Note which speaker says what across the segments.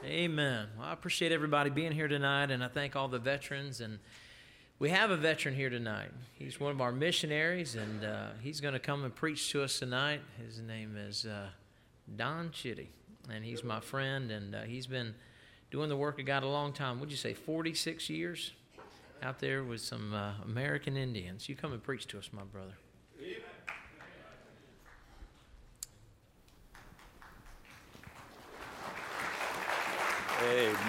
Speaker 1: Amen. Well, I appreciate everybody being here tonight, and I thank all the veterans. And we have a veteran here tonight. He's one of our missionaries, and he's going to come and preach to us tonight. His name is Don Chitty, and he's my friend, and he's been doing the work of God a long time. Would you say 46 years out there with some American Indians? You come and preach to us, my brother.
Speaker 2: Amen.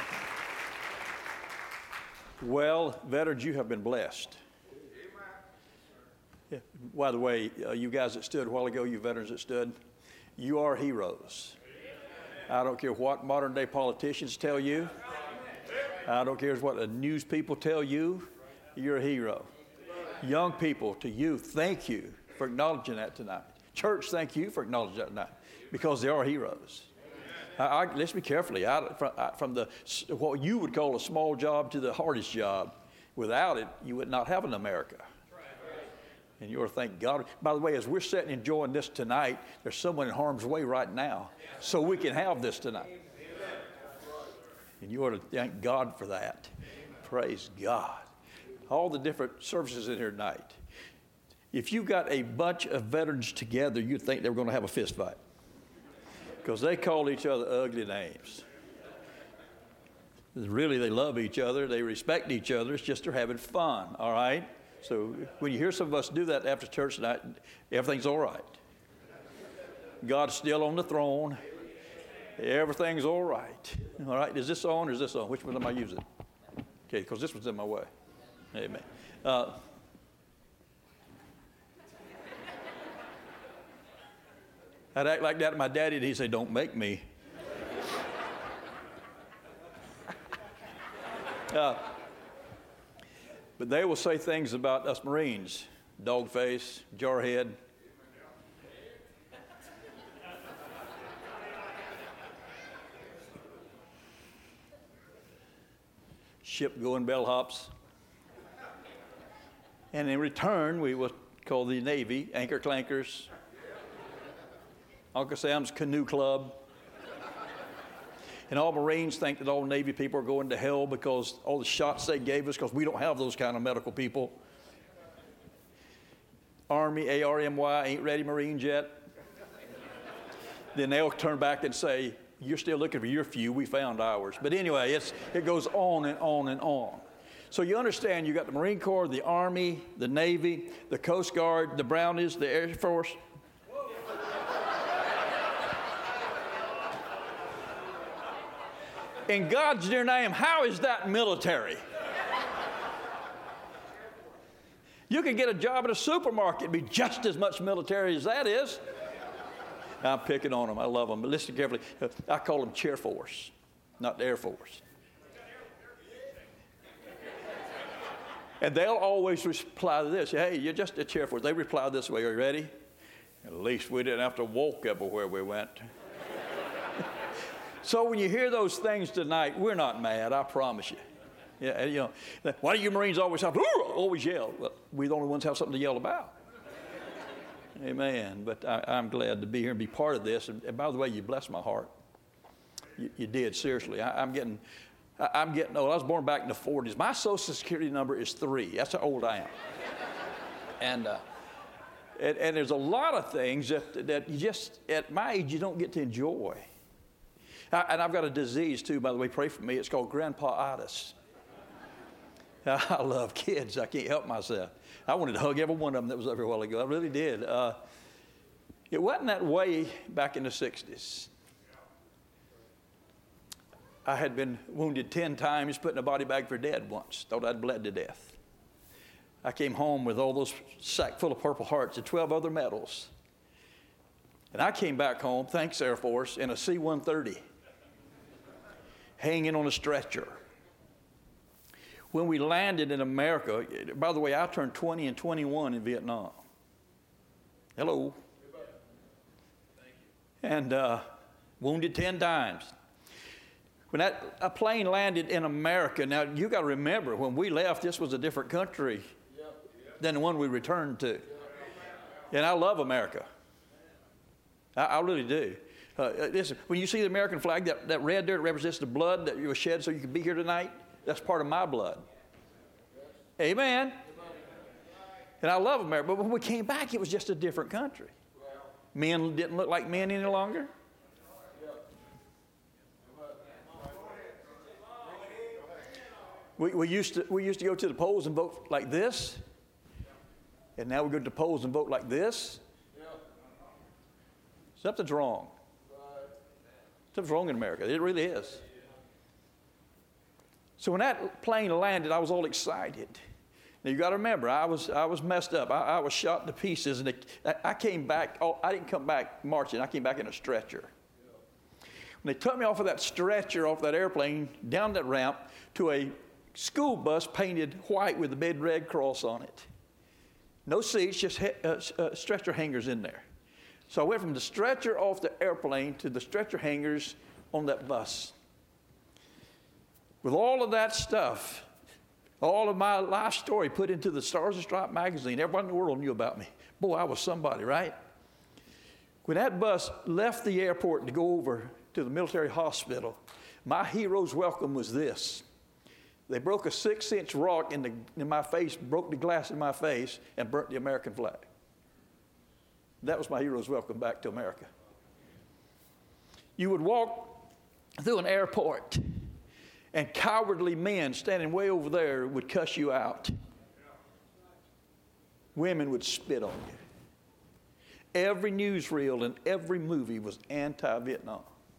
Speaker 2: Well, veterans, you have been blessed. Yeah. By the way, you guys that stood a while ago, you veterans that stood, you are heroes. I don't care what modern day politicians tell you. I don't care what the news people tell you. You're a hero. Young people, to you, thank you for acknowledging that tonight. Church, thank you for acknowledging that tonight, because they are heroes. Let's be carefully from what you would call a small job to the hardest job. Without it, you would not have an America. And you ought to thank God. By the way, as we're sitting enjoying this tonight, there's someone in harm's way right now, so we can have this tonight. And you ought to thank God for that. Praise God. All the different services in here tonight. If you got a bunch of veterans together, you'd think they were going to have a fist fight, because they called each other ugly names. Really, they love each other. They respect each other. It's just they're having fun, all right? So when you hear some of us do that after church tonight, everything's all right. God's still on the throne. Everything's all right. All right? Is this on or is this on? Which one am I using? Okay, because this one's in my way. Amen. I'd act like that to my daddy, and he'd say, "Don't make me." But they will say things about us Marines: dog face, jarhead. Ship going bellhops. And in return, we will call the Navy anchor clankers, Uncle Sam's Canoe Club. And all Marines think that all Navy people are going to hell because all the shots they gave us, because we don't have those kind of medical people. Army, ARMY, ain't ready Marines yet. Then they'll turn back and say, "You're still looking for your few, we found ours." But anyway, it goes on and on and on. So you understand, you got the Marine Corps, the Army, the Navy, the Coast Guard, the Brownies, the Air Force. In God's dear name, how is that military? You can get a job at a supermarket and be just as much military as that is. I'm picking on them. I love them. But listen carefully. I call them Chair Force, not the Air Force. And they'll always reply to this: "Hey, you're just a Chair Force." They reply this way. Are you ready? "At least we didn't have to walk everywhere we went." So when you hear those things tonight, we're not mad, I promise you. Yeah, you know, why do you Marines always have, always yell? Well, we're the only ones who have something to yell about. Amen. But I'm glad to be here and be part of this. And by the way, you blessed my heart. You did, seriously. I'm getting old. I was born back in the 40s. My Social Security number is 3. That's how old I am. And there's a lot of things that you just, at my age, you don't get to enjoy. And I've got a disease, too, by the way. Pray for me. It's called grandpa-itis. I love kids. I can't help myself. I wanted to hug every one of them that was up here a while ago. I really did. It wasn't that way back in the 60s. I had been wounded 10 times, put in a body bag for dead once. Thought I'd bled to death. I came home with all those sack full of Purple Hearts and 12 other medals. And I came back home, thanks Air Force, in a C-130. Hanging on a stretcher. When we landed in America, by the way, I turned 20 and 21 in Vietnam. Hello. And wounded 10 times. When a plane landed in America, now you got to remember, when we left, this was a different country than the one we returned to. And I love America. I really do. Listen, when you see the American flag, that red there represents the blood that was shed so you could be here tonight. That's part of my blood. Amen. And I love America. But when we came back, it was just a different country. Men didn't look like men any longer. We used to go to the polls and vote like this. And now we go to the polls and vote like this. Something's wrong. Something's wrong in America. It really is. So when that plane landed, I was all excited. Now you got to remember, I was messed up. I was shot to pieces, and I came back. I didn't come back marching. I came back in a stretcher. When they took me off of that stretcher, off that airplane, down that ramp to a school bus painted white with a big red cross on it. No seats, just stretcher hangers in there. So I went from the stretcher off the airplane to the stretcher hangers on that bus. With all of that stuff, all of my life story put into the Stars and Stripes magazine, everyone in the world knew about me. Boy, I was somebody, right? When that bus left the airport to go over to the military hospital, my hero's welcome was this. They broke a 6-inch rock in my face, broke the glass in my face, and burnt the American flag. That was my hero's welcome back to America. You would walk through an airport, and cowardly men standing way over there would cuss you out. Women would spit on you. Every newsreel and every movie was anti-Vietnam.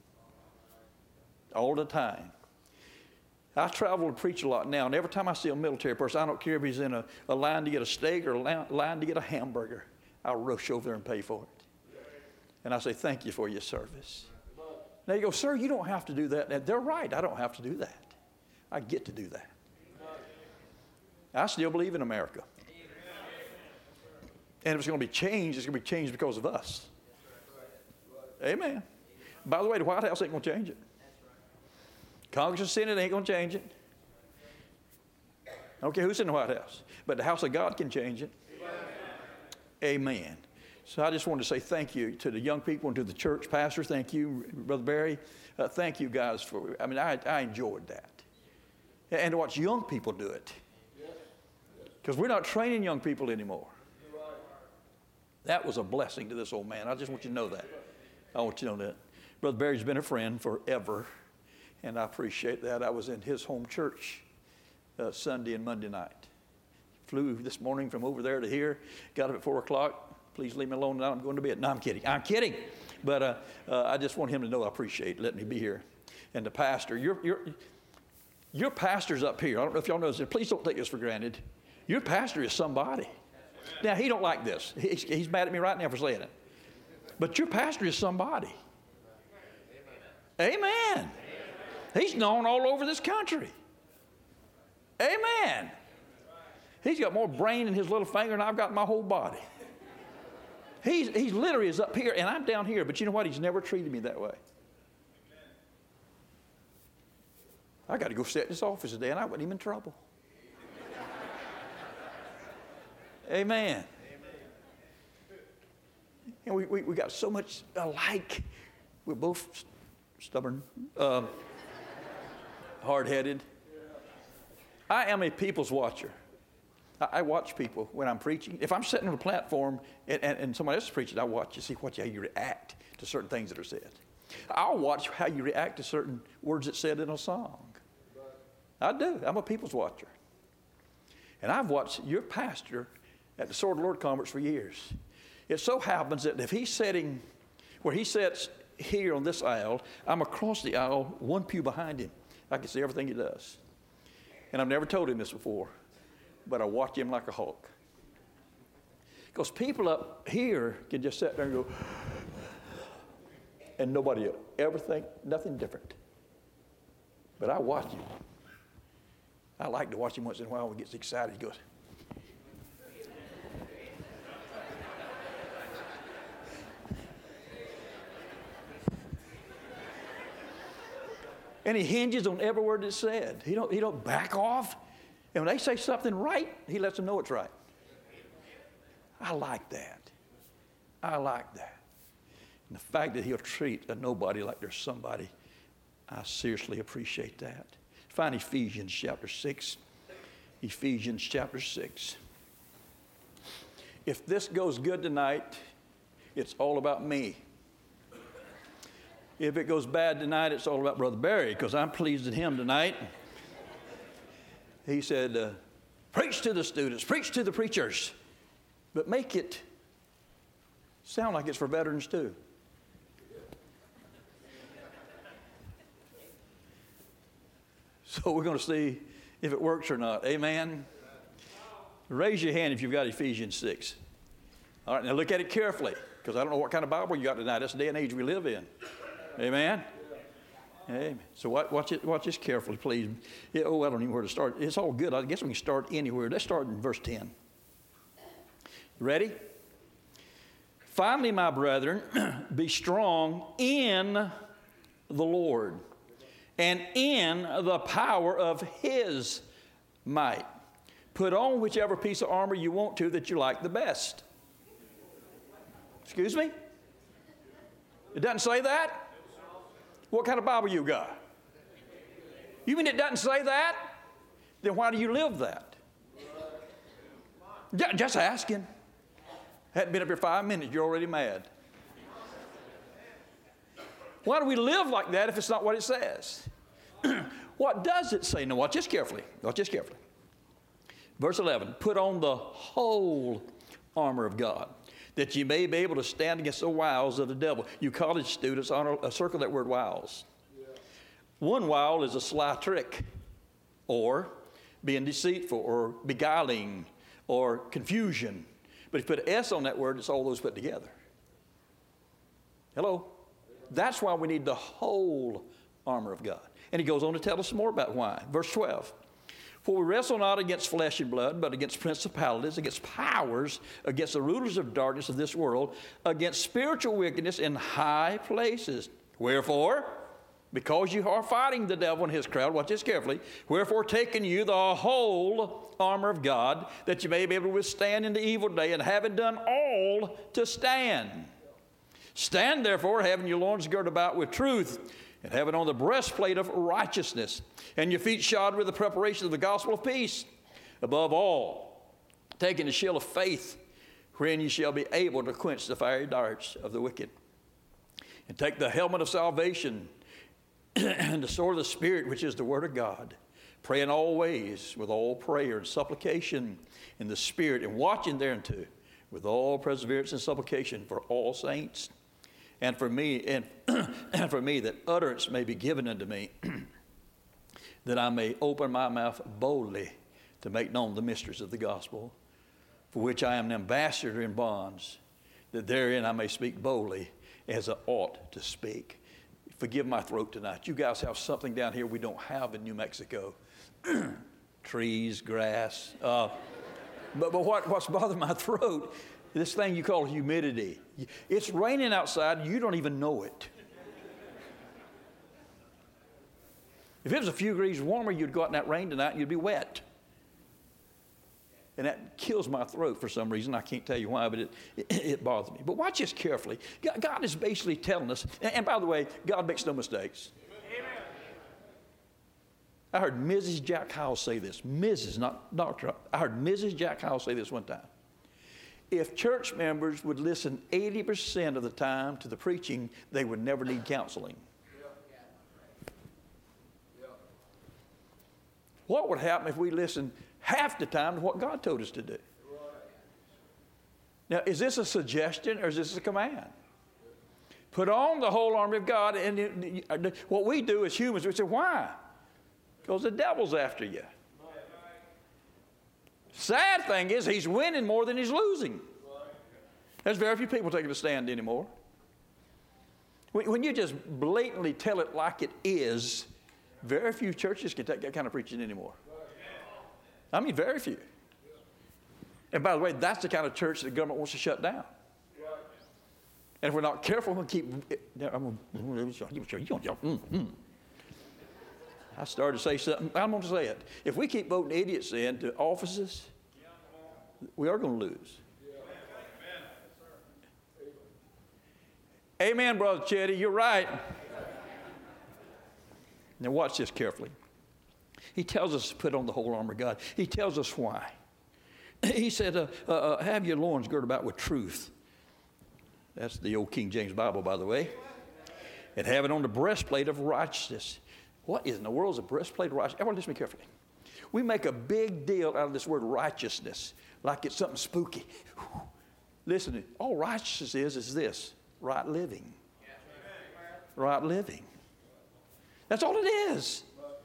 Speaker 2: All the time. I travel and preach a lot now, and every time I see a military person, I don't care if he's in a line to get a steak or a line to get a hamburger, I'll rush over there and pay for it. And I say, thank you for your service. Now you go, sir, you don't have to do that. And they're right, I don't have to do that. I get to do that. I still believe in America. And if it's going to be changed, it's going to be changed because of us. Amen. By the way, the White House ain't going to change it. Congress and Senate ain't going to change it. I don't care who's in the White House. But the house of God can change it. Amen. So I just wanted to say thank you to the young people and to the church pastor. Thank you, Brother Barry. Thank you guys I enjoyed that. And to watch young people do it. Because we're not training young people anymore. That was a blessing to this old man. I just want you to know that. I want you to know that. Brother Barry's been a friend forever. And I appreciate that. I was in his home church Sunday and Monday night. Flew this morning from over there to here. Got up at 4 o'clock. Please leave me alone now. I'm going to bed. No, I'm kidding. I'm kidding. But I just want him to know I appreciate letting me be here. And the pastor, your pastor's up here. I don't know if y'all know this. Please don't take this for granted. Your pastor is somebody. Now, he don't like this. He's mad at me right now for saying it. But your pastor is somebody. Amen. He's known all over this country. Amen. He's got more brain in his little finger than I've got in my whole body. He's literally is up here, and I'm down here. But you know what? He's never treated me that way. I got to go sit in his office today, and I wasn't even in trouble. Amen. And we got so much alike. We're both stubborn, hard-headed. I am a people's watcher. I watch people when I'm preaching. If I'm sitting on a platform and somebody else is preaching, I watch you, see how you react to certain things that are said. I'll watch how you react to certain words that's said in a song. I do. I'm a people's watcher. And I've watched your pastor at the Sword of the Lord Conference for years. It so happens that if he's sitting where he sits here on this aisle, I'm across the aisle, one pew behind him. I can see everything he does. And I've never told him this before, but I watch him like a hawk. Because people up here can just sit there and go, and nobody will ever think nothing different. But I watch him. I like to watch him once in a while when he gets excited. He goes, and he hinges on every word that's said. He don't back off. And when they say something right, he lets them know it's right. I like that. I like that. And the fact that he'll treat a nobody like they're somebody, I seriously appreciate that. Find Ephesians chapter 6. Ephesians chapter 6. If this goes good tonight, it's all about me. If it goes bad tonight, it's all about Brother Barry, because I'm pleased at him tonight. He said, preach to the students, preach to the preachers, but make it sound like it's for veterans too. So we're going to see if it works or not. Amen? Raise your hand if you've got Ephesians 6. All right, now look at it carefully, because I don't know what kind of Bible you got tonight. That's the day and age we live in. Amen? Amen. So watch this carefully, please. I don't even know where to start. It's all good. I guess we can start anywhere. Let's start in verse 10. Ready? Finally, my brethren, be strong in the Lord and in the power of his might. Put on whichever piece of armor you want to that you like the best. Excuse me? It doesn't say that? What kind of Bible you got? You mean it doesn't say that? Then why do you live that? Just asking. Hadn't been up here 5 minutes, you're already mad. Why do we live like that if it's not what it says? What does it say? Now watch this carefully. Watch this carefully. Verse 11, put on the whole armor of God, that you may be able to stand against the wiles of the devil. You college students, circle that word wiles. Yeah. One wile is a sly trick, or being deceitful, or beguiling, or confusion. But if you put an S on that word, it's all those put together. Hello? That's why we need the whole armor of God. And he goes on to tell us more about why. Verse 12. For we wrestle not against flesh and blood, but against principalities, against powers, against the rulers of darkness of this world, against spiritual wickedness in high places. Wherefore, because you are fighting the devil and his crowd, watch this carefully, wherefore taking you the whole armor of God, that you may be able to withstand in the evil day, and having done all to stand. Stand therefore, having your loins girded about with truth, and having on the breastplate of righteousness, and your feet shod with the preparation of the gospel of peace. Above all, taking the shield of faith, wherein you shall be able to quench the fiery darts of the wicked. And take the helmet of salvation, and the sword of the Spirit, which is the word of God, praying always with all prayer and supplication in the Spirit, and watching thereunto with all perseverance and supplication for all saints. And for me, and for me, that utterance may be given unto me, that I may open my mouth boldly to make known the mysteries of the gospel, for which I am an ambassador in bonds, that therein I may speak boldly as I ought to speak. Forgive my throat tonight. You guys have something down here we don't have in New Mexico. Trees, grass. But what's bothering my throat, this thing you call humidity. It's raining outside, you don't even know it. If it was a few degrees warmer, you'd go out in that rain tonight and you'd be wet. And that kills my throat for some reason. I can't tell you why, but it bothers me. But watch this carefully. God is basically telling us, and by the way, God makes no mistakes. Amen. I heard Mrs. Jack Howell say this. Mrs., not Dr. I heard Mrs. Jack Howell say this one time. If church members would listen 80% of the time to the preaching, they would never need counseling. What would happen if we listened half the time to what God told us to do? Now, is this a suggestion or is this a command? Put on the whole armor of God. And what we do as humans, we say, why? Because the devil's after you. Sad thing is, he's winning more than he's losing. There's very few people taking a stand anymore. When you just blatantly tell it like it is, very few churches can take that kind of preaching anymore. I mean, very few. And by the way, that's the kind of church that the government wants to shut down. And if we're not careful, we'll keep. I started to say something. I'm going to say it. If we keep voting idiots into offices, we are going to lose. Amen, Brother Chetty, you're right. Now watch this carefully. He tells us to put on the whole armor of God. He tells us why. He said, have your loins girded about with truth. That's the old King James Bible, by the way. And have it on the breastplate of righteousness. What in the world is a breastplate of righteousness? Everyone listen to me carefully. We make a big deal out of this word righteousness, like it's something spooky. Listen, all righteousness is this, right living. Right living. That's all it is.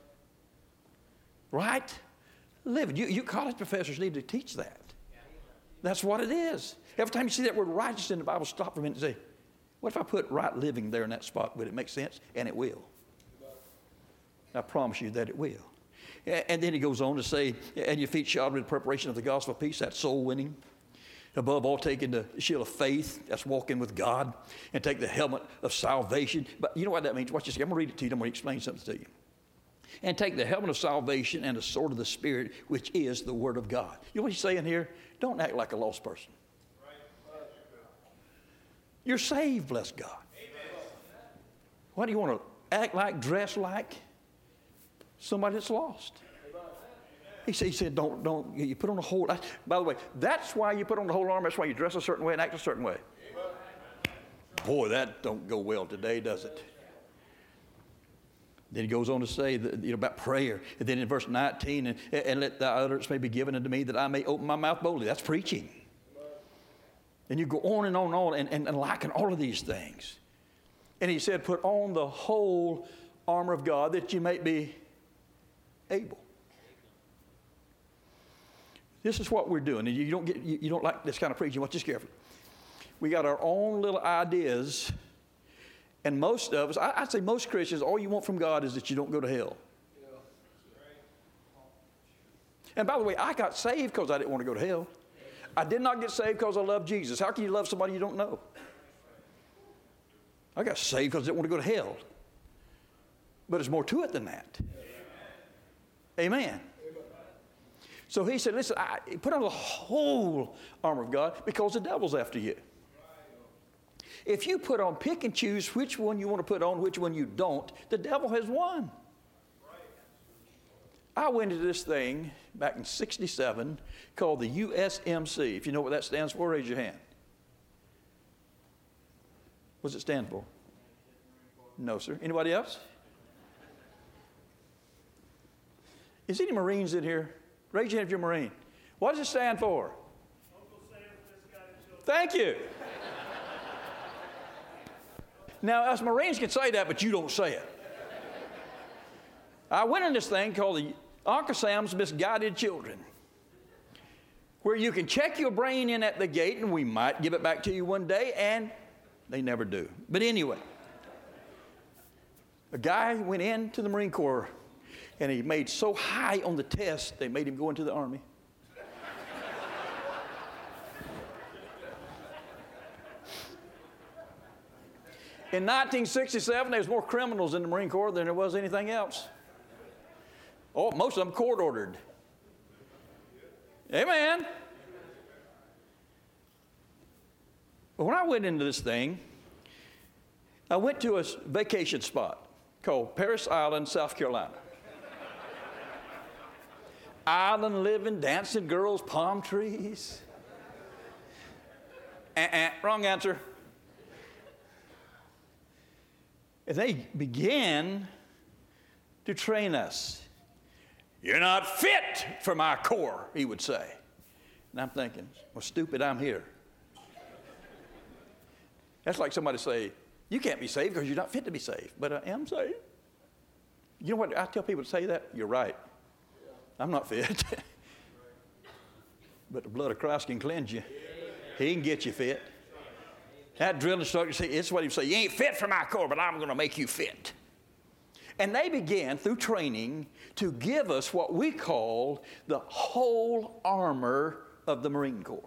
Speaker 2: Right living. You college professors need to teach that. That's what it is. Every time you see that word righteous in the Bible, stop for a minute and say, what if I put right living there in that spot? Would it make sense? And it will. I promise you that it will. And then he goes on to say, and your feet shod with the preparation of the gospel of peace, that's soul winning. Above all, taking the shield of faith, that's walking with God, and take the helmet of salvation. But you know what that means? Watch this. I'm going to read it to you. I'm going to explain something to you. And take the helmet of salvation and the sword of the Spirit, which is the Word of God. You know what he's saying here? Don't act like a lost person. You're saved, bless God. Why do you want to act like, dress like somebody that's lost? He said, don't, you put on the whole, by the way, that's why you put on the whole armor. That's why you dress a certain way and act a certain way. Boy, that don't go well today, does it? Then he goes on to say about prayer. And then in verse 19, and let thy utterance may be given unto me that I may open my mouth boldly. That's preaching. And you go on and on and liken all of these things. And he said, put on the whole armor of God that you may be able. This is what we're doing. And you don't like this kind of preaching. Watch this carefully. We got our own little ideas. And most of us, I'd say most Christians, all you want from God is that you don't go to hell. And by the way, I got saved because I didn't want to go to hell. I did not get saved because I love Jesus. How can you love somebody you don't know? I got saved because I didn't want to go to hell. But there's more to it than that. Amen. So he said, listen, put on the whole armor of God because the devil's after you. If you put on, pick and choose which one you want to put on, which one you don't, the devil has won. I went into this thing back in 1967 called the USMC. If you know what that stands for, raise your hand. What does it stand for? No, sir. Anybody else? Is any Marines in here? Raise your hand if you're a Marine. What does it stand for? Uncle Sam's Misguided Children. Thank you. Now, us Marines can say that, but you don't say it. I went in this thing called the Uncle Sam's Misguided Children, where you can check your brain in at the gate, and we might give it back to you one day, and they never do. But anyway, a guy went into the Marine Corps, and he made so high on the test, they made him go into the Army. In 1967, there was more criminals in the Marine Corps than there was anything else. Oh, most of them court-ordered. Amen. But when I went into this thing, I went to a vacation spot called Parris Island, South Carolina. Island living, dancing girls, palm trees. Wrong answer. And they began to train us. You're not fit for my corps, he would say. And I'm thinking, well, stupid, I'm here. That's like somebody say, you can't be saved because you're not fit to be saved. But I am saved. You know what? I tell people to say that. You're right. I'm not fit. But the blood of Christ can cleanse you. He can get you fit. That drill instructor said, it's what he would say, you ain't fit for my corps, but I'm going to make you fit. And they began, through training, to give us what we call the whole armor of the Marine Corps.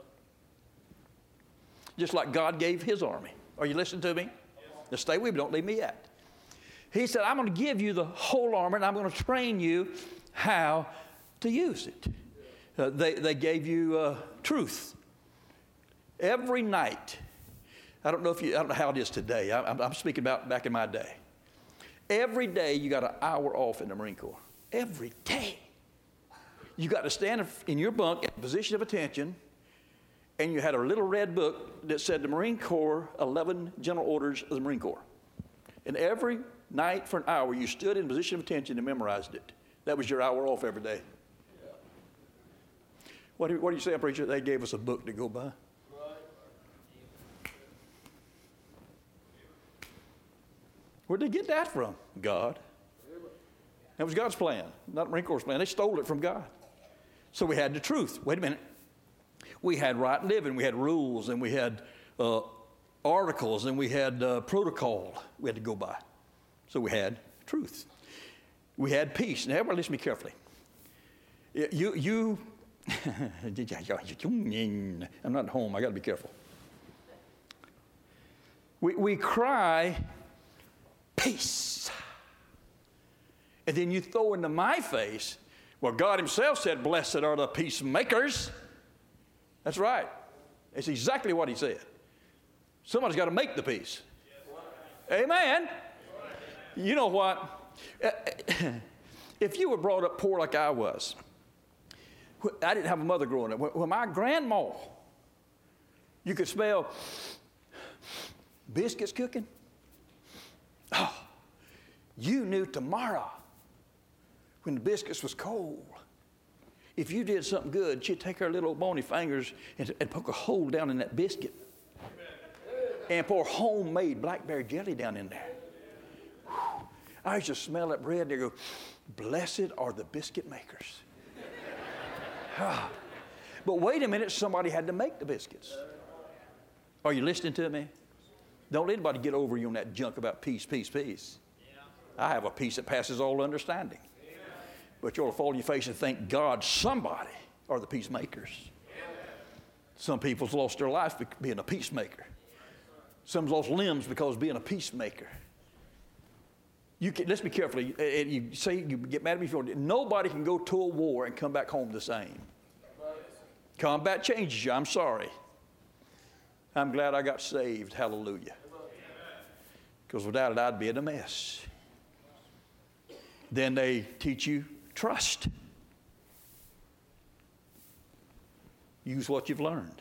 Speaker 2: Just like God gave his army. Are you listening to me? Now stay with me, don't leave me yet. He said, I'm going to give you the whole armor, and I'm going to train you how to use it. They gave you truth. Every night, I don't know how it is today. I'm speaking about back in my day. Every day you got an hour off in the Marine Corps. Every day. You got to stand in your bunk in a position of attention, and you had a little red book that said the Marine Corps, 11 General Orders of the Marine Corps. And every night for an hour, you stood in a position of attention and memorized it. That was your hour off every day. What do you say, preacher? They gave us a book to go by. Where'd they get that from? God. That was God's plan, not Marine Corps' plan. They stole it from God. So we had the truth. Wait a minute. We had right living, we had rules, and we had articles, and we had protocol we had to go by. So we had truth. We had peace. Now, everybody listen to me carefully. I'm not home. I got to be careful. We cry, peace. And then you throw into my face, well, God himself said, blessed are the peacemakers. That's right. It's exactly what he said. Somebody's got to make the peace. Amen. You know what? If you were brought up poor like I was, I didn't have a mother growing up. When my grandma, you could smell biscuits cooking. Oh, you knew tomorrow when the biscuits was cold, if you did something good, she'd take her little bony fingers and poke a hole down in that biscuit and pour homemade blackberry jelly down in there. Whew. I used to smell that bread and they go, blessed are the biscuit makers. But wait a minute, somebody had to make the biscuits. Are you listening to me? Don't let anybody get over you on that junk about peace, peace, peace. I have a peace that passes all understanding. But you ought to fall on your face and thank God somebody are the peacemakers. Some people's lost their life being a peacemaker. Some's lost limbs because of being a peacemaker. Let's be careful. You say you get mad at me if you want. Nobody can go to a war and come back home the same. Combat changes you. I'm sorry. I'm glad I got saved. Hallelujah. Because without it, I'd be in a mess. Then they teach you trust. Use what you've learned.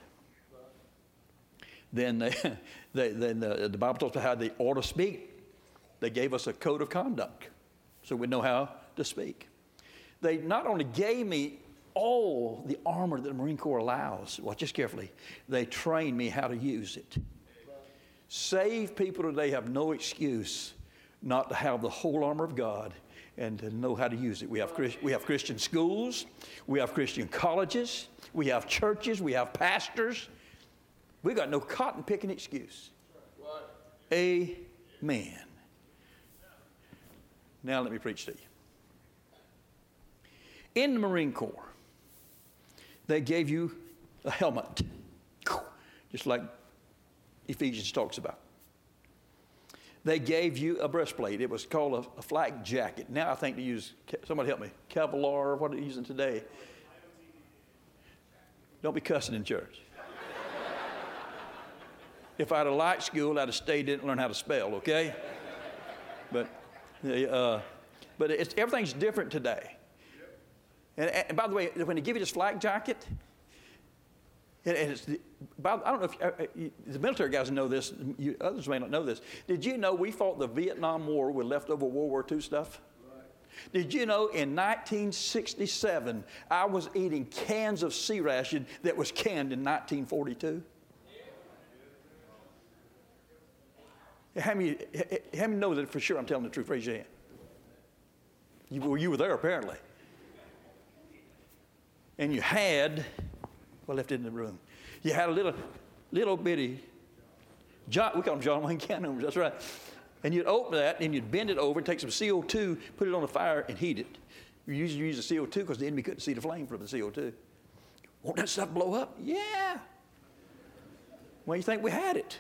Speaker 2: Then the Bible talks about how they ought to speak. They gave us a code of conduct so we know how to speak. They not only gave me all the armor that the Marine Corps allows, watch this carefully, they trained me how to use it. Saved people today have no excuse not to have the whole armor of God and to know how to use it. We have Christian schools, we have Christian colleges, we have churches, we have pastors. We got no cotton picking excuse. Amen. Now let me preach to you. In the Marine Corps, they gave you a helmet, just like Ephesians talks about. They gave you a breastplate. It was called a flak jacket. Now I think they use, somebody help me, Kevlar, what are they using today? Don't be cussing in church. If I had a light school, I'd have stayed in and learned how to spell, okay? But everything's different today. And by the way, when they give you this flak jacket, I don't know if the military guys know this, others may not know this. Did you know we fought the Vietnam War with leftover World War II stuff? Right. Did you know in 1967, I was eating cans of sea ration that was canned in 1942? How many know that for sure I'm telling the truth? Raise your hand. You were there apparently. And you had, well, left it in the room. You had a little bitty, we call them John Wayne cannons, that's right. And you'd open that and you'd bend it over, take some CO2, put it on the fire and heat it. You usually use the CO2 because the enemy couldn't see the flame from the CO2. Won't that stuff blow up? Yeah. Well, you think we had it?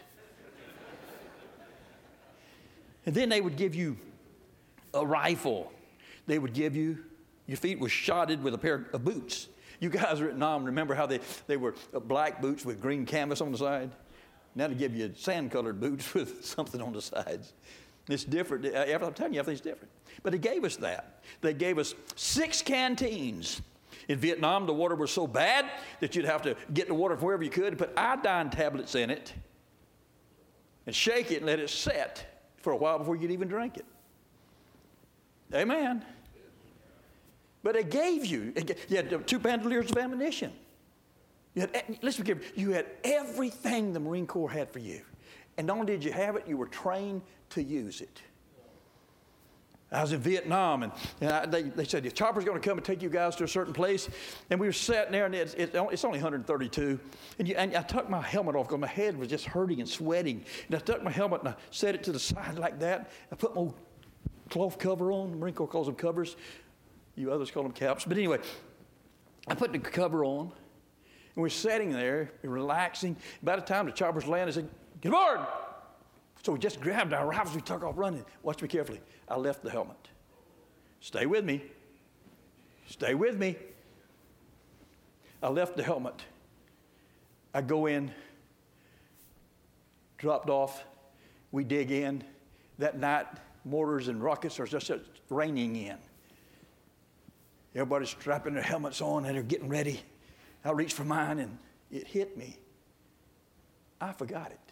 Speaker 2: And then they would give you a rifle. They would give you, your feet were shodded with a pair of boots. You guys are at Nam, remember how they were black boots with green canvas on the side? Now they give you sand-colored boots with something on the sides. It's different. I'm telling you, everything's different. But they gave us that. They gave us 6 canteens. In Vietnam, the water was so bad that you'd have to get the water from wherever you could, put iodine tablets in it, and shake it and let it set for a while before you'd even drink it. Amen. But they gave you had 2 bandoliers of ammunition. Listen, you had everything the Marine Corps had for you. And not only did you have it, you were trained to use it. I was in Vietnam, and they said, the chopper's going to come and take you guys to a certain place. And we were sitting there, and it's only 132. And I took my helmet off because my head was just hurting and sweating. And I took my helmet and I set it to the side like that. I put my old cloth cover on. The Marine Corps calls them covers. You others call them caps. But anyway, I put the cover on, and we're sitting there, relaxing. By the time the choppers landed, I said, get aboard! So we just grabbed our rifles, we took off running. Watch me carefully. I left the helmet. Stay with me. Stay with me. I left the helmet. I go in, dropped off. We dig in. That night, mortars and rockets are just raining in. Everybody's strapping their helmets on and they're getting ready. I reached for mine and it hit me. I forgot it.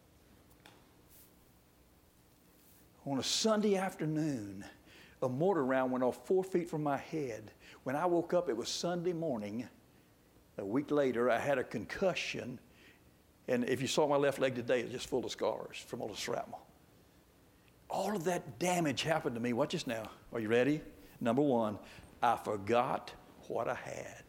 Speaker 2: On a Sunday afternoon, a mortar round went off 4 feet from my head. When I woke up, it was Sunday morning. A week later, I had a concussion. And if you saw my left leg today, it's just full of scars from all the shrapnel. All of that damage happened to me. Watch this now. Are you ready? Number 1, I forgot what I had.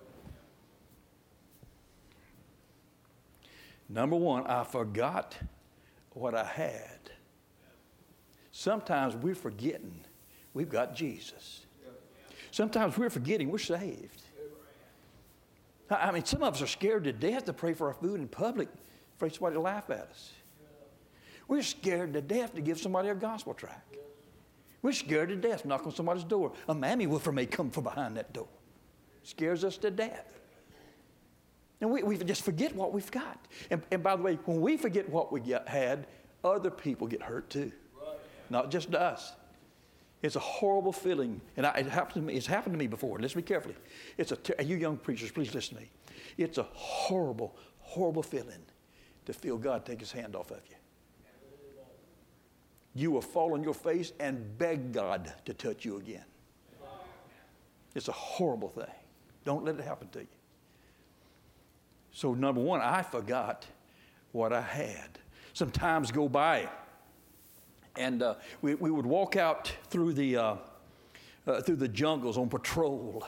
Speaker 2: Number 1, I forgot what I had. Sometimes we're forgetting we've got Jesus. Sometimes we're forgetting we're saved. I mean, some of us are scared to death to pray for our food in public, afraid somebody will laugh at us. We're scared to death to give somebody a gospel tract. We're scared to death to knock on somebody's door. A mammy woofer may come from behind that door. Scares us to death. And we just forget what we've got. And by the way, when we forget what we had, other people get hurt too. Not just us. It's a horrible feeling. And it happened to me. It's happened to me before. Listen to me carefully. You young preachers, please listen to me. It's a horrible, horrible feeling to feel God take his hand off of you. You will fall on your face and beg God to touch you again. It's a horrible thing. Don't let it happen to you. So number 1, I forgot what I had. Some times go by, and we would walk out through the jungles on patrol.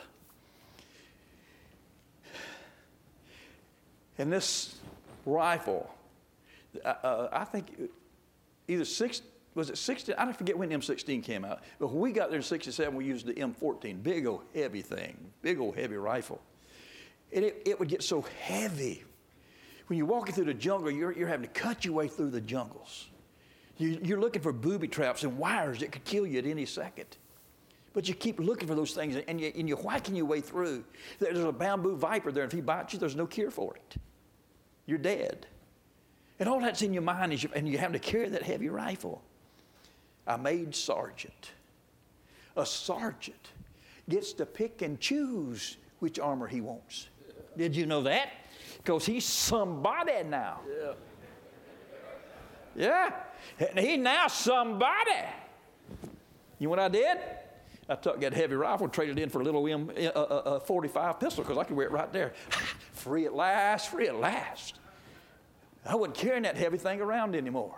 Speaker 2: And this rifle, I think either 60, I forget when M16 came out, but when we got there in 67, we used the M14, big old heavy thing, big old heavy rifle. And it would get so heavy. When you're walking through the jungle, you're having to cut your way through the jungles. You're looking for booby traps and wires that could kill you at any second. But you keep looking for those things, and you're whacking your way through. There's a bamboo viper there, and if he bites you, there's no cure for it. You're dead. And all that's in your mind, and you're having to carry that heavy rifle. I made sergeant. A sergeant gets to pick and choose which armor he wants. Did you know that? Because he's somebody now. Yeah. He's now somebody. You know what I did? I took that heavy rifle, traded in for a little M45 pistol because I could wear it right there. Free at last, free at last. I wasn't carrying that heavy thing around anymore.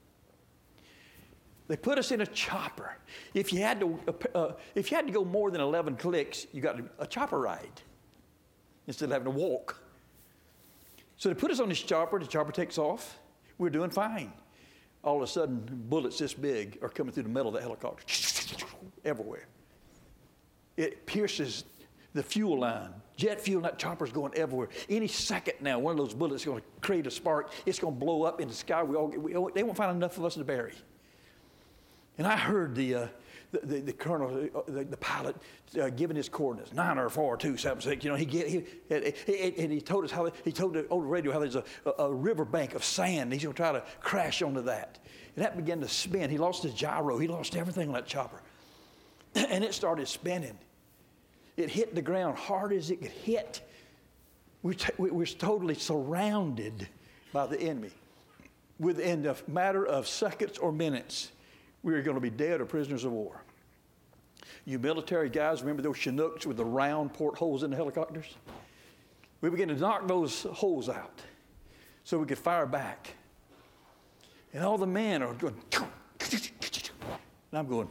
Speaker 2: They put us in a chopper. If you had to go more than 11 clicks, you got a chopper ride instead of having to walk. So they put us on this chopper. The chopper takes off. We're doing fine. All of a sudden, bullets this big are coming through the metal of the helicopter everywhere. It pierces the fuel line. Jet fuel, that chopper's going everywhere. Any second now, one of those bullets is going to create a spark. It's going to blow up in the sky. They won't find enough of us to bury. And I heard the the colonel, the pilot, giving his coordinates, 904-276. You know, and he told us how, he told the old radio how there's a riverbank of sand. And he's going to try to crash onto that. And that began to spin. He lost his gyro. He lost everything on that chopper. And it started spinning. It hit the ground hard as it could hit. We were totally surrounded by the enemy. Within a matter of seconds or minutes, we were going to be dead or prisoners of war. You military guys, remember those Chinooks with the round portholes in the helicopters? We began to knock those holes out so we could fire back. And all the men are going, and I'm going.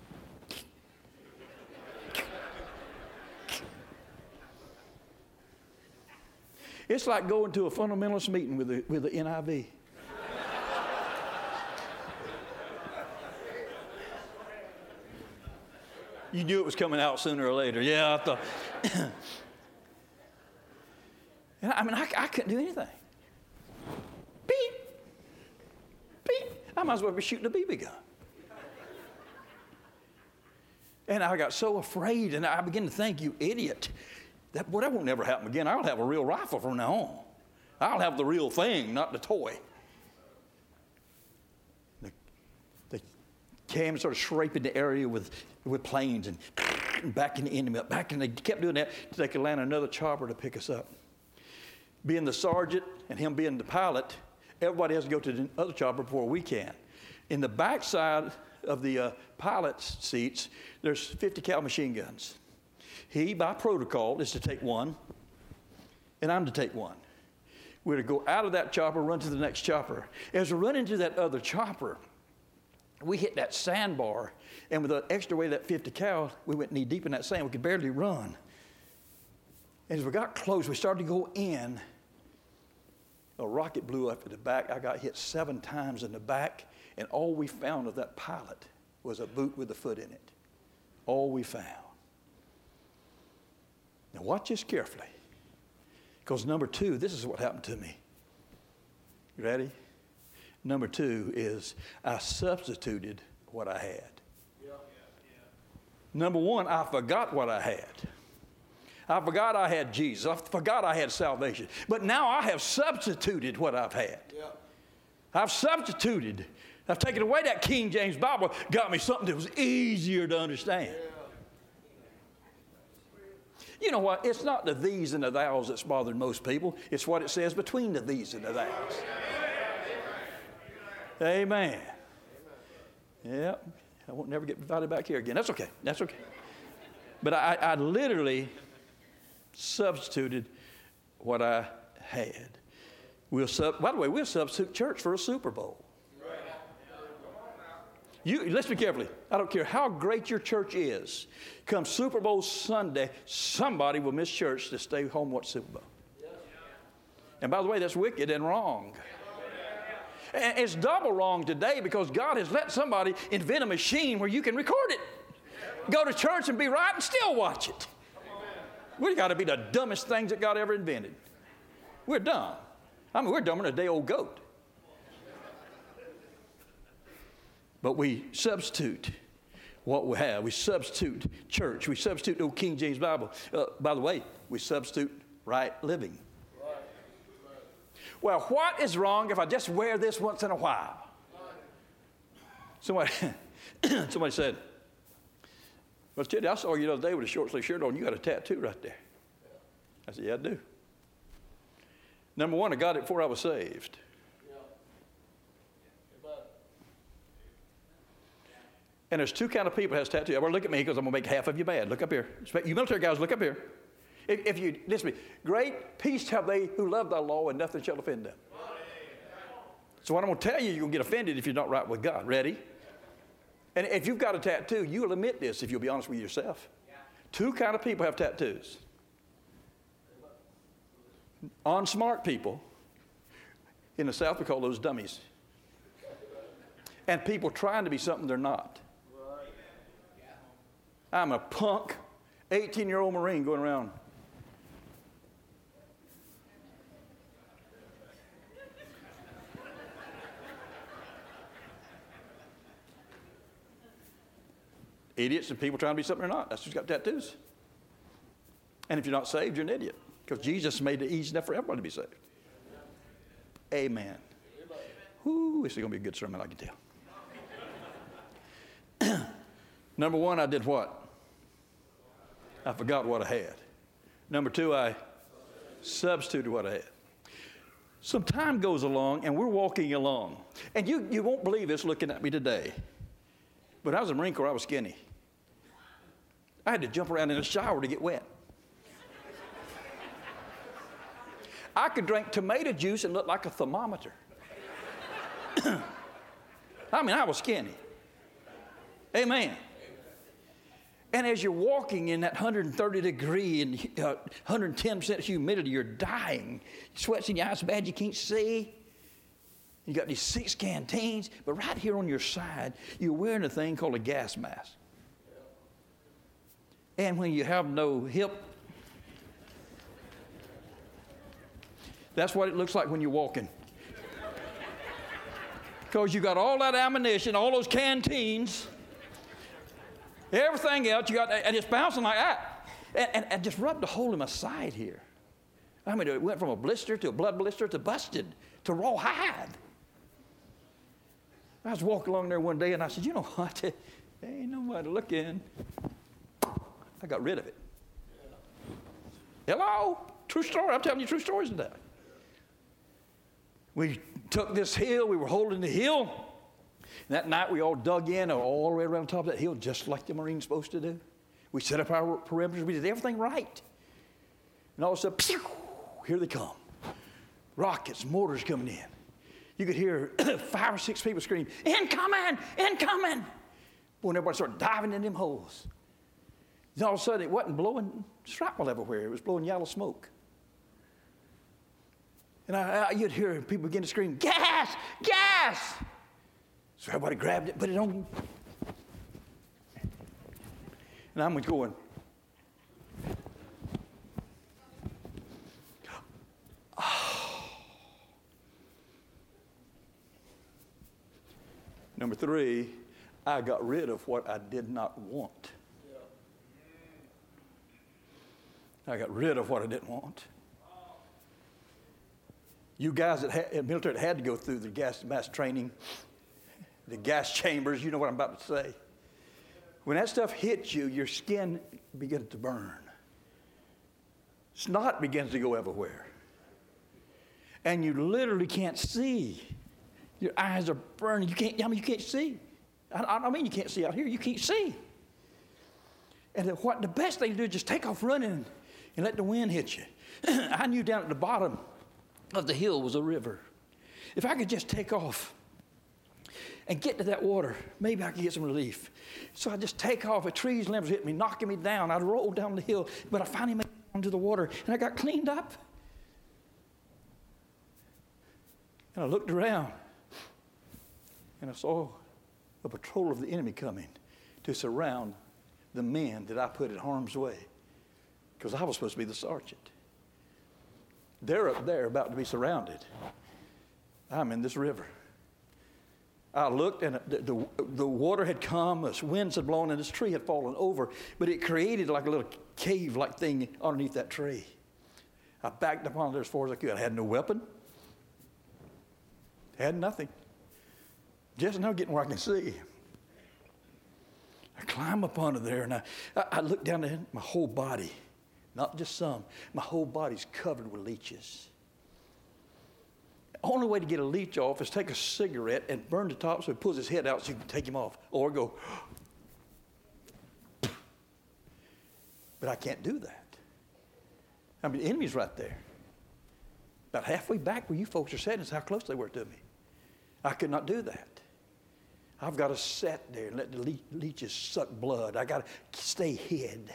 Speaker 2: It's like going to a fundamentalist meeting with the NIV. You knew it was coming out sooner or later. Yeah, I thought. I mean, I couldn't do anything. Beep. Beep. I might as well be shooting a BB gun. And I got so afraid, and I began to think, you idiot, that won't never happen again. I'll have a real rifle from now on. I'll have the real thing, not the toy. They came and started scraping the area with planes and backing the enemy up, and they kept doing that until they could land another chopper to pick us up. Being the sergeant and him being the pilot, everybody has to go to the other chopper before we can. In the backside of the pilot's seats, there's 50 cal machine guns. He, by protocol, is to take one, and I'm to take one. We're to go out of that chopper, run to the next chopper. As we run into that other chopper, we hit that sandbar, and with the extra weight of that 50 cal, we went knee deep in that sand. We could barely run. And as we got close, we started to go in. A rocket blew up at the back. I got hit 7 times in the back, and all we found of that pilot was a boot with a foot in it. All we found. Now watch this carefully, because number 2, this is what happened to me. You ready? Number 2 is I substituted what I had. Number 1, I forgot what I had. I forgot I had Jesus. I forgot I had salvation. But now I have substituted what I've had. I've substituted. I've taken away that King James Bible, got me something that was easier to understand. You know what? It's not the these and the thous that's bothering most people. It's what it says between the these and the thous. Amen. Yep. I won't never get invited back here again. That's okay. That's okay. But I literally substituted what I had. By the way, we'll substitute church for a Super Bowl. You listen carefully. I don't care how great your church is. Come Super Bowl Sunday, somebody will miss church to stay home and watch Super Bowl. And by the way, that's wicked and wrong. And it's double wrong today because God has let somebody invent a machine where you can record it. Go to church and be right and still watch it. We've got to be the dumbest things that God ever invented. We're dumb. I mean, we're dumber than a day-old goat. But we substitute what we have. We substitute church. We substitute the old King James Bible. By the way, we substitute right living. Well, what is wrong if I just wear this once in a while? Somebody said, well, Teddy, I saw you the other day with a short-sleeve shirt on. You got a tattoo right there. I said, yeah, I do. Number 1, I got it before I was saved. And there's 2 kind of people that has tattoos. Well, look at me because I'm going to make half of you bad. Look up here. You military guys, look up here. If you, listen to me, great peace have they who love thy law, and nothing shall offend them. So what I'm going to tell you, you're going to get offended if you're not right with God. Ready? And if you've got a tattoo, you will admit this if you'll be honest with yourself. 2 kind of people have tattoos. Unsmart people. In the South, we call those dummies. And people trying to be something they're not. I'm a punk, 18-year-old Marine going around. idiots and people trying to be something they're not. That's who's got tattoos. And if you're not saved, you're an idiot. Because Jesus made it easy enough for everybody to be saved. Amen. Whoo, this is going to be a good sermon, I can tell. Number one, I did what? I forgot what I had. Number two, I substituted what I had. Some time goes along, and we're walking along. And you won't believe this looking at me today. But I was a Marine Corps, I was skinny. I had to jump around in a shower to get wet. I could drink tomato juice and look like a thermometer. I mean, I was skinny. Amen. And as you're walking in that 130 degree and 110% humidity, you're dying. Sweat's in your eyes so bad you can't see. You got these 6 canteens, but right here on your side, you're wearing a thing called a gas mask. And when you have no hip, that's what it looks like when you're walking. Because you got all that ammunition, all those canteens, everything else, you got, and it's bouncing like that. And just rubbed a hole in my side here. I mean, it went from a blister to a blood blister to busted to raw hide. I was walking along there one day and I said, you know what? There ain't nobody looking. I got rid of it. Hello? True story. I'm telling you true stories today. We took this hill. We were holding the hill. And that night we all dug in all the way around the top of that hill just like the Marines supposed to do. We set up our perimeters. We did everything right. And all of a sudden, pew, here they come. Rockets, mortars coming in. You could hear 5 or 6 people scream, incoming, incoming. Boy, and everybody started diving in them holes. Then all of a sudden, it wasn't blowing shrapnel everywhere. It was blowing yellow smoke. And you'd hear people begin to scream, gas, gas. So everybody grabbed it, put it on. And I'm going, oh. Number 3, I got rid of what I did not want. I got rid of what I didn't want. You guys that in military that had to go through the gas mask training, the gas chambers, you know what I'm about to say. When that stuff hits you, your skin begins to burn. Snot begins to go everywhere. And you literally can't see. Your eyes are burning. You can't see. I mean you can't see out here. You can't see. And the best thing to do is just take off running and let the wind hit you. I knew down at the bottom of the hill was a river. If I could just take off and get to that water, maybe I could get some relief. So I just take off. A tree's limbs hit me, knocking me down. I'd roll down the hill, but I finally made it onto the water, and I got cleaned up. And I looked around, and I saw a patrol of the enemy coming to surround the men that I put in harm's way, because I was supposed to be the sergeant. They're up there about to be surrounded. I'm in this river. I looked, and the water had come, the winds had blown, and this tree had fallen over, but it created like a little cave-like thing underneath that tree. I backed up on there as far as I could. I had no weapon. Had nothing. Just now getting where I can see. I climb up under there, and I look down there, my whole body, not just some, my whole body's covered with leeches. The only way to get a leech off is take a cigarette and burn the top so he pulls his head out so you can take him off. Or go, but I can't do that. I mean, the enemy's right there. About halfway back where you folks are sitting is how close they were to me. I could not do that. I've got to sit there and let the leeches suck blood. I got to stay hid.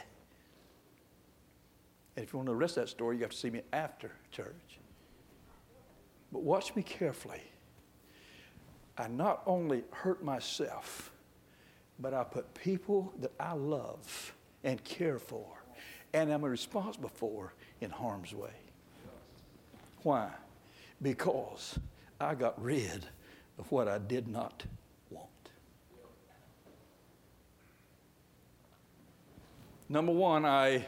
Speaker 2: And if you want to know the rest of that story, you have to see me after church. But watch me carefully. I not only hurt myself, but I put people that I love and care for and am responsible for in harm's way. Why? Because I got rid of what I did not want. Number one, I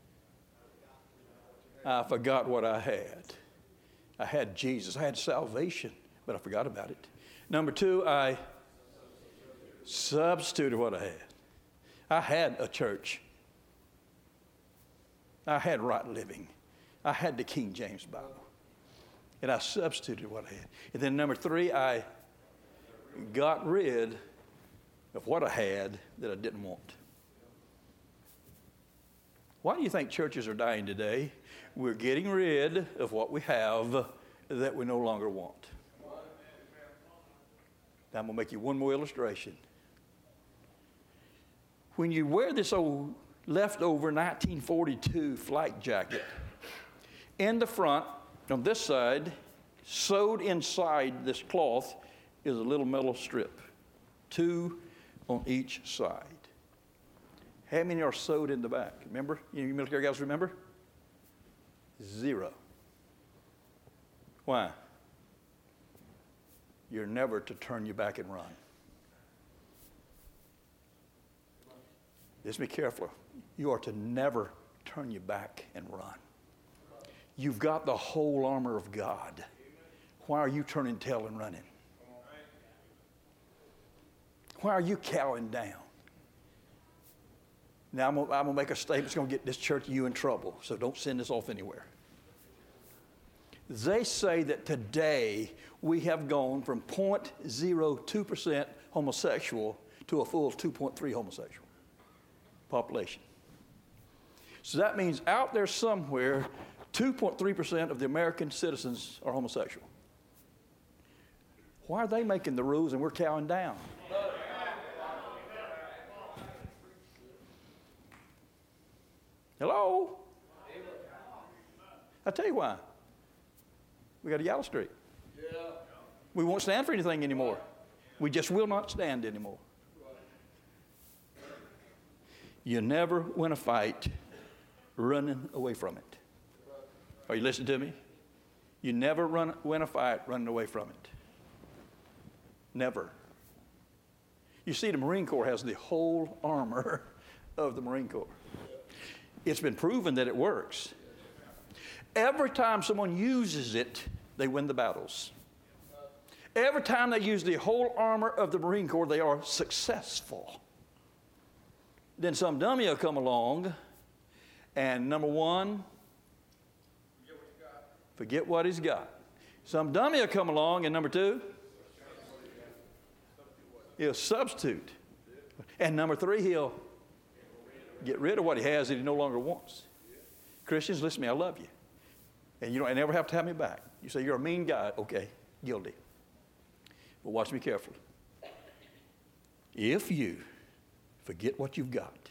Speaker 2: forgot what I had. I had Jesus. I had salvation, but I forgot about it. Number two, I substituted what I had. I had a church. I had right living. I had the King James Bible. And I substituted what I had. And then number three, I got rid of what I had that I didn't want. Why do you think churches are dying today? We're getting rid of what we have that we no longer want. Now I'm going to make you one more illustration. When you wear this old leftover 1942 flight jacket, in the front, on this side, sewed inside this cloth is a little metal strip, 2 on each side. How many are sewed in the back? Remember? You military guys remember? 0. Why? You're never to turn your back and run. Just be careful. You are to never turn your back and run. You've got the whole armor of God. Why are you turning tail and running? Why are you cowering down? Now, I'm going to make a statement that's going to get this church and you in trouble, so don't send this off anywhere. They say that today we have gone from 0.02% homosexual to a full 2.3 homosexual population. So that means out there somewhere, 2.3% of the American citizens are homosexual. Why are they making the rules and we're cowing down? Hello? I'll tell you why. We got a yellow streak. We won't stand for anything anymore. We just will not stand anymore. You never win a fight running away from it. Are you listening to me? You never win a fight running away from it. Never. You see, the Marine Corps has the whole armor of the Marine Corps. It's been proven that it works. Every time someone uses it, they win the battles. Every time they use the whole armor of the Marine Corps, they are successful. Then some dummy will come along, and number one, forget what he's got. Some dummy will come along, and number two, he'll substitute. And number three, he'll get rid of what he has that he no longer wants. Christians, listen to me, I love you. And you don't never have to have me back. You say, you're a mean guy. Okay, guilty. But watch me carefully. If you forget what you've got,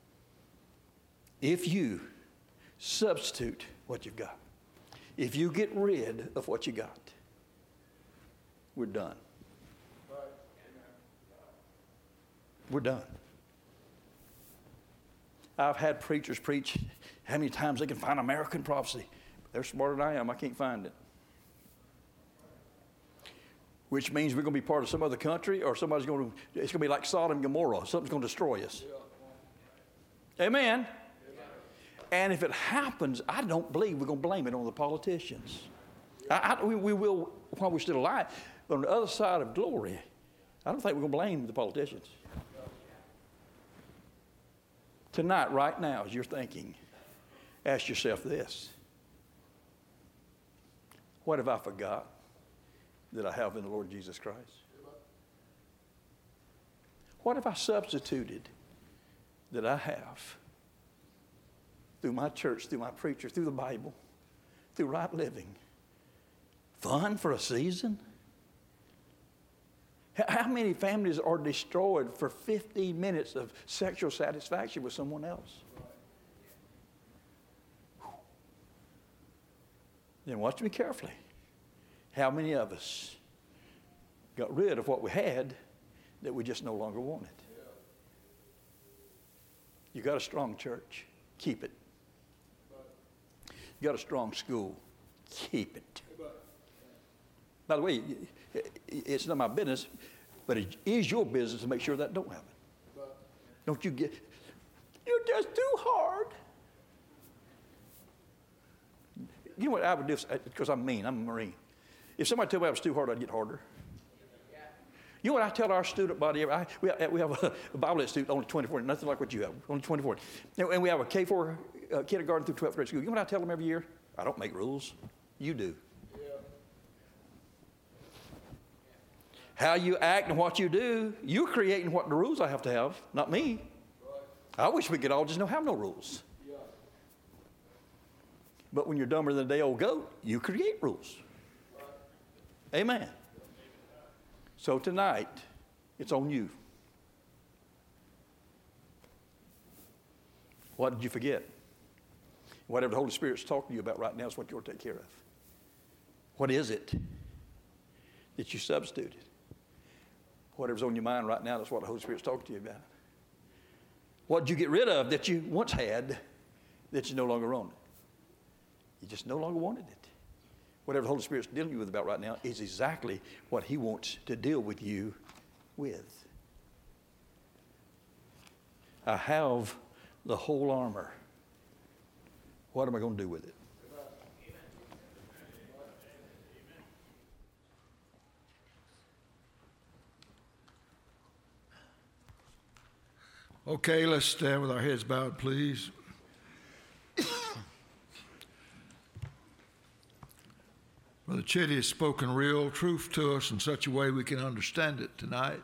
Speaker 2: if you substitute what you've got, if you get rid of what you got, we're done. We're done. I've had preachers preach how many times they can find American prophecy. They're smarter than I am. I can't find it. Which means we're going to be part of some other country, or it's going to be like Sodom and Gomorrah. Something's going to destroy us. Amen. And if it happens, I don't believe we're going to blame it on the politicians. We will while we're still alive. But on the other side of glory, I don't think we're going to blame the politicians. Tonight, right now, as you're thinking, ask yourself this. What have I forgot that I have in the Lord Jesus Christ? What have I substituted that I have through my church, through my preacher, through the Bible, through right living? Fun for a season? How many families are destroyed for 15 minutes of sexual satisfaction with someone else? Then watch me carefully. How many of us got rid of what we had that we just no longer wanted? You got a strong church, keep it. You got a strong school, keep it. By the way, it's not my business, but it is your business to make sure that don't happen. Don't you get... You're just too hard. You know what I would do, because I'm mean, I'm a Marine. If somebody told me I was too hard, I'd get harder. You know what I tell our student body? We have a Bible student, only 24, nothing like what you have, only 24. And we have a K4 kindergarten through 12th grade school. You know what I tell them every year? I don't make rules. You do. Yeah. How you act and what you do, you're creating what the rules I have to have, not me. Right. I wish we could all just have no rules. Yeah. But when you're dumber than a day-old goat, you create rules. Right. Amen. So tonight, it's on you. What did you forget? Whatever the Holy Spirit's talking to you about right now is what you'll take care of. What is it that you substituted? Whatever's on your mind right now, that's what the Holy Spirit's talking to you about. What did you get rid of that you once had that you no longer own? You just no longer wanted it. Whatever the Holy Spirit's dealing with you about right now is exactly what He wants to deal with you with. I have the whole armor. What am I going to do with it?
Speaker 3: Okay, let's stand with our heads bowed, please. Brother Chitty has spoken real truth to us in such a way we can understand it tonight.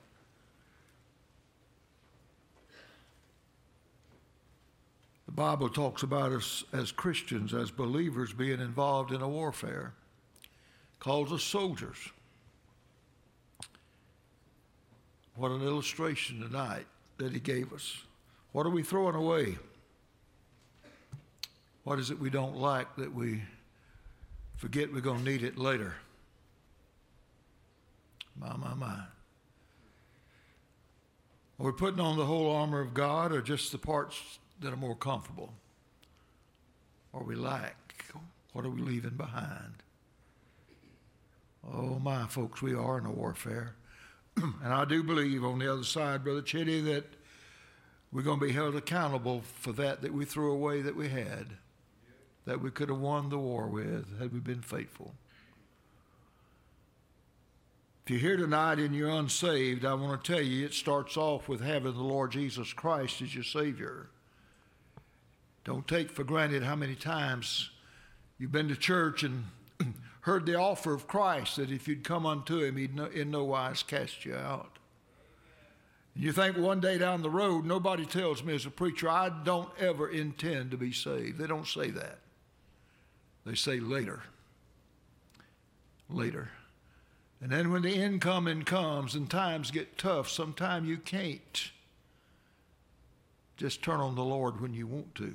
Speaker 3: The Bible talks about us as Christians, as believers, being involved in a warfare. Calls us soldiers. What an illustration tonight that he gave us. What are we throwing away? What is it we don't like that we forget we're going to need it later? My. Are we putting on the whole armor of God or just the parts that are more comfortable? Or we lack? What are we leaving behind? Oh my, folks, we are in a warfare. And I do believe on the other side, Brother Chitty, that we're going to be held accountable for that we threw away that we had, that we could have won the war with had we been faithful. If you're here tonight and you're unsaved, I want to tell you it starts off with having the Lord Jesus Christ as your Savior. Don't take for granted how many times you've been to church and heard the offer of Christ that if you'd come unto Him, He'd in no wise cast you out. And you think one day down the road, nobody tells me as a preacher, I don't ever intend to be saved. They don't say that. They say later. Later. And then when the incoming comes and times get tough, sometimes you can't just turn on the Lord when you want to.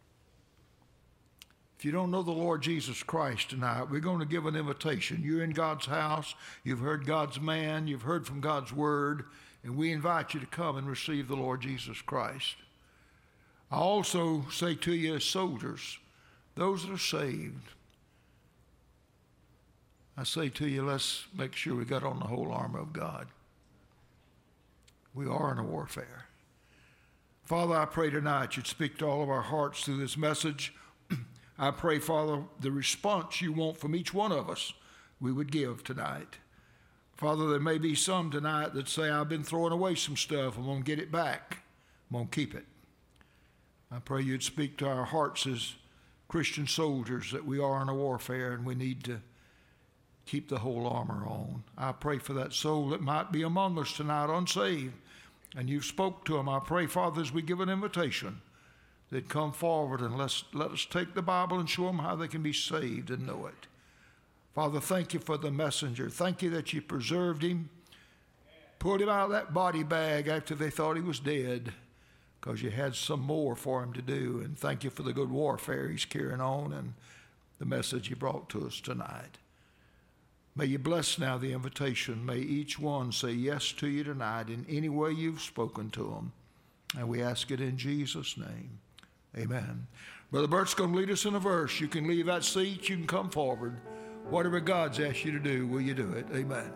Speaker 3: If you don't know the Lord Jesus Christ tonight, we're going to give an invitation. You're in God's house. You've heard God's man. You've heard from God's word. And we invite you to come and receive the Lord Jesus Christ. I also say to you as soldiers, those that are saved, I say to you, let's make sure we got on the whole armor of God. We are in a warfare. Father, I pray tonight you'd speak to all of our hearts through this message. I pray, Father, the response you want from each one of us, we would give tonight. Father, there may be some tonight that say, I've been throwing away some stuff. I'm going to get it back. I'm going to keep it. I pray you'd speak to our hearts as Christian soldiers that we are in a warfare and we need to keep the whole armor on. I pray for that soul that might be among us tonight unsaved, and you've spoke to them. I pray, Father, as we give an invitation, they'd come forward and let us take the Bible and show them how they can be saved and know it. Father, thank you for the messenger. Thank you that you preserved him, pulled him out of that body bag after they thought he was dead, because you had some more for him to do. And thank you for the good warfare he's carrying on and the message you brought to us tonight. May you bless now the invitation. May each one say yes to you tonight in any way you've spoken to them. And we ask it in Jesus' name. Amen. Brother Bert's going to lead us in a verse. You can leave that seat. You can come forward. Whatever God's asked you to do, will you do it? Amen.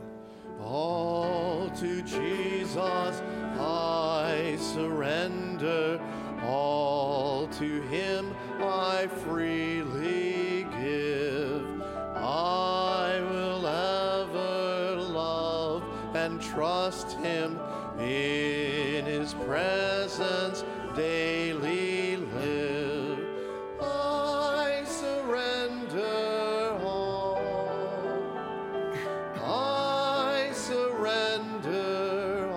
Speaker 4: All to Jesus I surrender. all to him I freely give. I will ever love and trust him, in his presence daily live. I surrender all. I surrender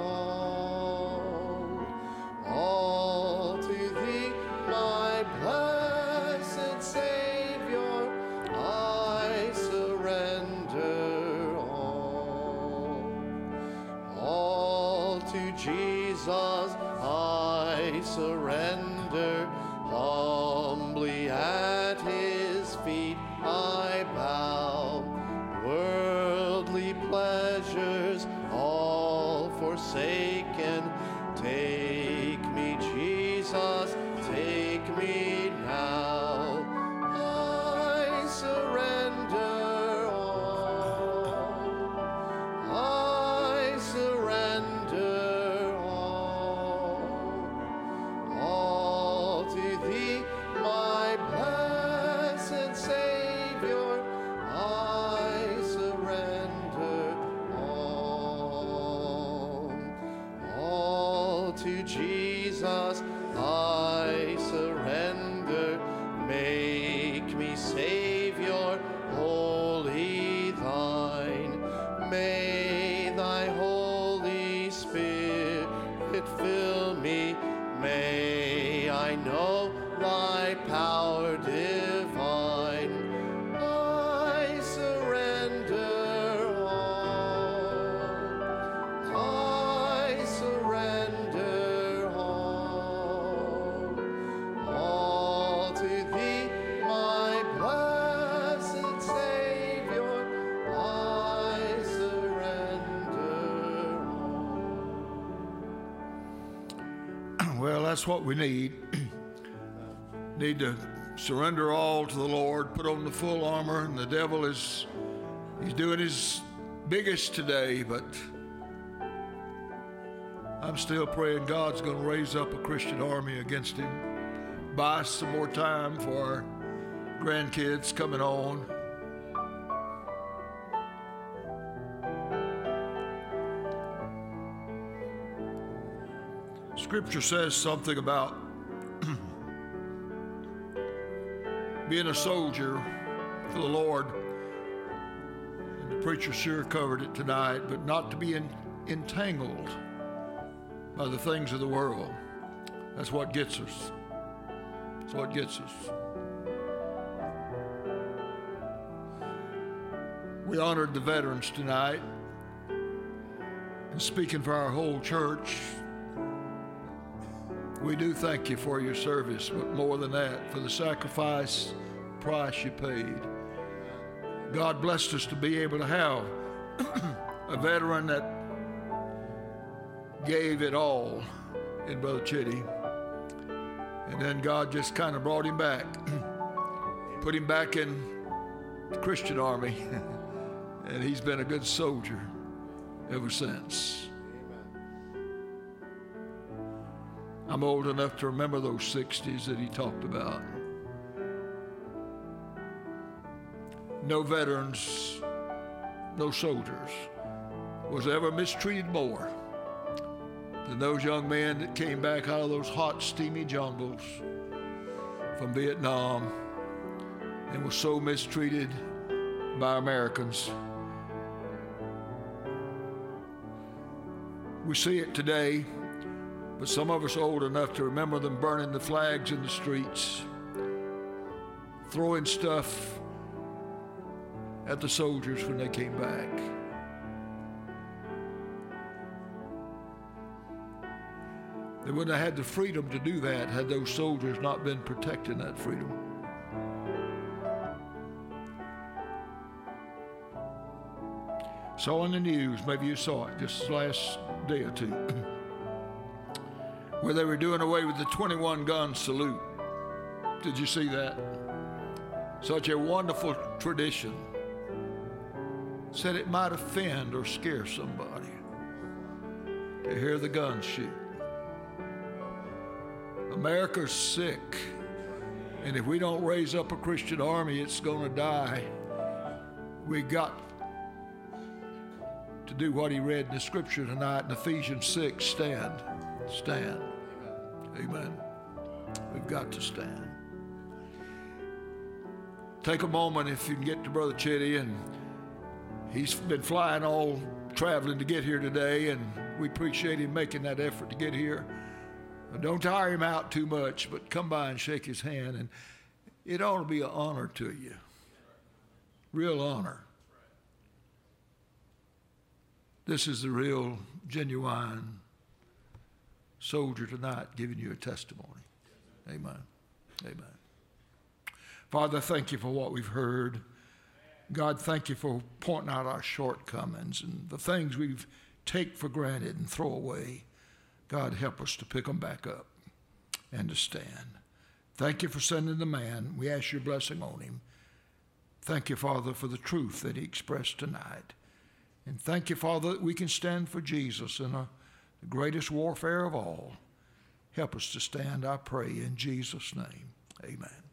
Speaker 4: all to thee, my blessed Savior. I surrender all to Jesus. I surrender, humbly at his feet I bow. Worldly pleasures all forsaken, take me, Jesus, take me now. I surrender all. I surrender all to thee, my blessed Savior. I surrender all to Jesus. I surrender. Make me Savior, wholly thine. May thy Holy Spirit fill me. May I know thy power divine. I surrender all. I surrender all to thee, my blessed Savior. I surrender all.
Speaker 3: Well, that's what we need. Need to surrender all to the Lord, put on the full armor, and the devil he's doing his biggest today, but I'm still praying God's going to raise up a Christian army against him. Buy us some more time for our grandkids coming on. Scripture says something about being a soldier for the Lord. And the preacher sure covered it tonight, but not to be entangled by the things of the world. That's what gets us. That's what gets us. We honored the veterans tonight. And speaking for our whole church, we do thank you for your service, but more than that, for the sacrifice price you paid. God blessed us to be able to have a veteran that gave it all in Brother Chitty. And then God just kind of brought him back, put him back in the Christian army, and he's been a good soldier ever since. I'm old enough to remember those 60s that he talked about. No veterans, no soldiers was ever mistreated more than those young men that came back out of those hot, steamy jungles from Vietnam and were so mistreated by Americans. We see it today. But some of us are old enough to remember them burning the flags in the streets, throwing stuff at the soldiers when they came back. They wouldn't have had the freedom to do that had those soldiers not been protecting that freedom. Saw in the news, maybe you saw it just last day or two, where they were doing away with the 21 gun salute. Did you see that? Such a wonderful tradition. Said it might offend or scare somebody to hear the guns shoot. A America's sick. And if we don't raise up a Christian army, it's going to die. We got to do what he read in the scripture tonight in Ephesians 6. Stand. Stand. Amen. We've got to stand. Take a moment if you can get to Brother Chitty, and he's been flying all traveling to get here today, and we appreciate him making that effort to get here. Don't tire him out too much, but come by and shake his hand, and it ought to be an honor to you. Real honor. This is the real, genuine soldier tonight giving you a testimony. Amen. Amen. Father, thank you for what we've heard. God, thank you for pointing out our shortcomings and the things we take for granted and throw away. God, help us to pick them back up and to stand. Thank you for sending the man. We ask your blessing on him. Thank you, Father, for the truth that he expressed tonight. And thank you, Father, that we can stand for Jesus in the greatest warfare of all. Help us to stand, I pray, in Jesus' name. Amen.